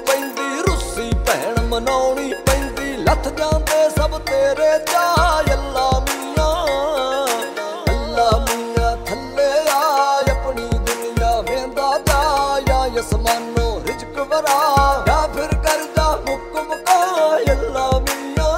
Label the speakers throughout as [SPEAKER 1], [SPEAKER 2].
[SPEAKER 1] ਪੈਂਦੀ ਰੁੱਸੀ ਭੈਣ ਮਨਾਉਣੀ ਪੈਂਦੀ ਲੱਥ ਜਾਂਦੇ ਸਭ ਤੇਰੇ ਚਾਅ ਅੱਲਾ ਮੀਆਂ ਥੱਲੇ ਆ ਆਪਣੀ ਦੁਨੀਆ ਵੇਂਦਾ ਜਾ ਜਾਂ ਅਸਮਾਨੋਂ ਰਿਜ਼ਕ ਵਰਾ ਜਾਂ ਫਿਰ ਕਰ ਜਾ ਮੁੱਕ ਮੁਕਾ ਅੱਲਾ ਮੀਆਂ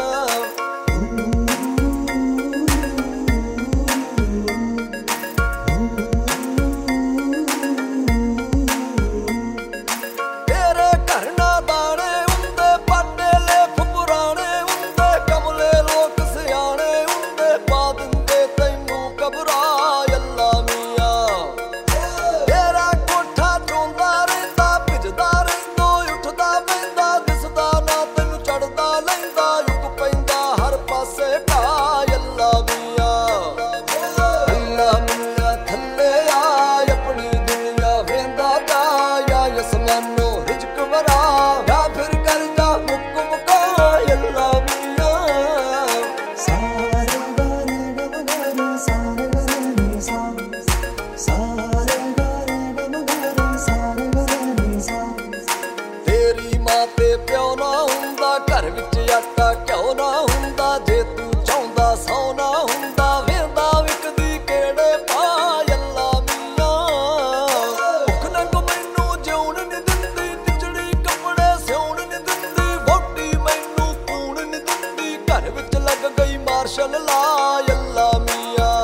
[SPEAKER 1] ਤੇਰੇ ਘਰ ਨਾ ਦਾਣੇ ਹੁੰਦੇ ਪਾਟੇ ਲੇਫ ਪੁਰਾਣੇ ਹੁੰਦੇ ਕਮਲੇ ਲੋਕ ਸਿਆਣੇ ਹੁੰਦੇ ਪਾ ਦਿੰਦੇ ਤੈਨੂੰ ਕਬਰਾਂ ਅੱਲਾ ਮੀਆਂ ਤੇਰਾ ਕੋਠਾ ਚੋਂਦਾ ਰਹਿੰਦਾ ਭਿੱਜਦਾ ਰਹਿੰਦਾ ਉੱਠਦਾ ਬਹਿੰਦਾ ਦਿਸਦਾ ਨਾ ਤੈਨੂੰ ਚੜਦਾ ਲੈਂਦਾ ਯੁੱਗ ਪੈਂਦਾ ਹਰ ਪਾਸੇ ਢਾਹ ਅੱਲਾ ਮੀਆਂ ਥੱਲੇ ਆ ਆਪਣੀ ਦੁਨੀਆ ਵੇਂਦਾ ਜਾ ਜਾਂ ਅਸਮਾਨੋਂ ਰਿਜ਼ਕ ਵਰਾ ਜਾਂ ਫਿਰ ਕਰ ਜਾ ਮੁੱਕ ਮੁਕਾ ਅੱਲਾ ਮੀਆਂ ਤੇਰੀ ਮਾਂ ਤੇ ਪਿਓ ਨਾ ਹੁੰਦਾ ਘਰ ਵਿੱਚ ਆਟਾ ਘਿਓ ਨਾ ਹੁੰਦਾ ਜੇ ਤੂੰ ਚਾਹੁੰਦਾ ਸੋਨਾ ਹੁੰਦਾ ਵੇਂਦਾ ਵਿਕਦੀ ਕਿਹੜੇ ਪਾ ਅੱਲਾ ਮੀਆਂ ਭੁੱਖ ਨੰਗ ਮੈਨੂੰ ਜਿਉਣ ਨੀ ਦਿੰਦੀ ਟਿਚੜੀ ਕੱਪੜੇ ਸਿਉਣ ਨੀ ਦਿੰਦੀ ਵੋਟੀ ਮੈਨੂੰ ਕੂਣ ਨੀ ਦਿੰਦੀ ਘਰ ਵਿੱਚ ਲੱਗ ਗਈ ਮਾਰਸ਼ਲ ਲਾ ਅੱਲਾ ਮੀਆਂ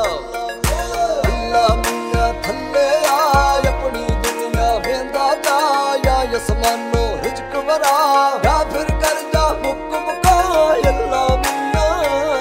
[SPEAKER 1] ਥੱਲੇ ਆ ਆਪਣੀ ਦੁਨੀਆ ਵੇਂਦਾ ਜਾ ਜਾਂ ਅਸਮਾਨੋਂ ਰਿਜ਼ਕ ਵਰਾ ਜਾਂ ਫਿਰ ਕਰ ਜਾ ਮੁੱਕ ਮੁਕਾ ਅੱਲਾ ਮੀਆਂ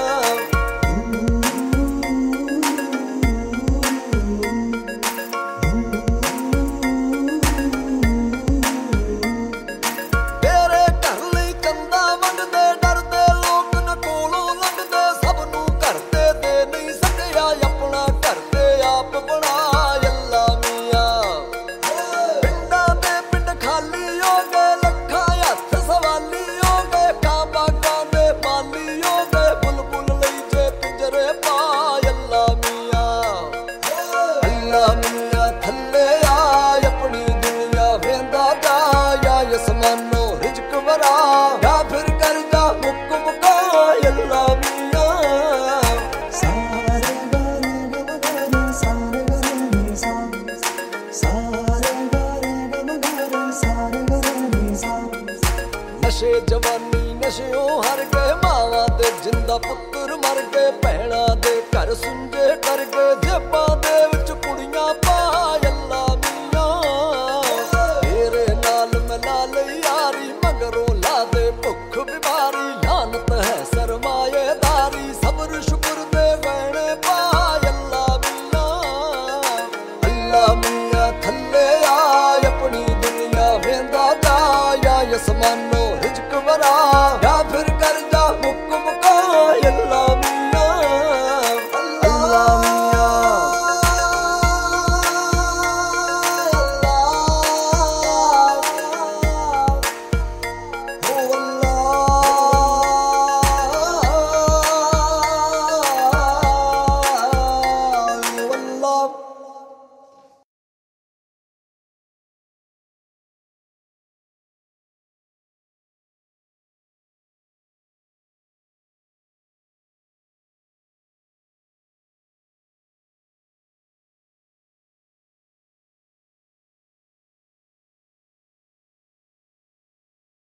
[SPEAKER 1] ਤੇਰੇ ਘਰ ਲਈ ਚੰਦਾ ਵੰਡਦੇ ਡਰਦੇ ਲੋਕ ਨਾ ਕੋਲੋਂ ਲੰਘਦੇ ਸਭ ਨੂੰ ਘਰ ਤੇ ਦੇ ਨਹੀਂ ਸਕਿਆ ਆਪਣਾ ਘਰ ਤੇ ਆਪ ਬਣਾ ਅੱਲਾ ਮੀਆਂ ਪਿੰਡਾਂ ਦੇ ਪਿੰਡ ਖਾਲੀ ਹੋ ਗਏ ਲੱਖਾਂ ਹੱਥ ਸਵਾਲੀ ਹੋ ਗਏ ਕਾਂ ਬਾਗਾਂ ਦੇ ਮਾਲੀ ਹੋ ਗਏ ਬੁਲਬੁਲ ਲਈ ਜੇ ਪਿੰਜਰੇ ਪਾ ਅੱਲਾ ਮੀਆਂ ਥੱਲੇ ਆ ਆਪਣੀ ਦੁਨੀਆ ਵੇਂਦਾ ਜਾ ਜਾਂ ਅਸਮਾਨੋਂ ਰਿਜ਼ਕ ਵਰਾ ਜਾਂ ਫਿਰ ਕਰ ਜਾ ਮੁੱਕ ਮੁਕਾ ਅੱਲਾ ਮੀਆਂ ਨਸ਼ੇ ਜਵਾਨੀ ਨਸ਼ਿਓਂ ਹਰ ਗਏ ਮਾਵਾਂ ਦੇ ਜਿੰਦਾ ਪੁੱਤਰ ਮਰ ਗਏ ਭੈਣਾਂ ਦੇ ਘਰ ਸੁੰਝੇ ਕਰ ਗਏ ਜੇਬਾਂ ਦੇ ਵਿੱਚ ਕੁੜੀਆਂ ਪਾ ਅੱਲਾ ਮੀਆਂ ਤੇਰੇ ਨਾਲ ਮਿਲਾ ਲਈ ਯਾਰੀ ਮਗਰੋਂ ਲਾ ਦੇ ਭੁੱਖ ਬਿਮਾਰੀ ਲਾਨਤ ਹੈ ਸਰਮਾਏਦਾਰੀ ਸਬਰ ਸ਼ੁਕਰ ਦੇ ਗਹਿਣੇ ਪਾ ਅੱਲਾ ਮੀਆਂ ਥੱਲੇ ਆ ਆਪਣੀ ਦੁਨੀਆ ਵੇਂਦਾ ਜਾ ਜਾਂ ਅਸਮਾਨੋਂ ਰਿਜ਼ਕ ਵਰਾ ਜਾਂ ਫਿਰ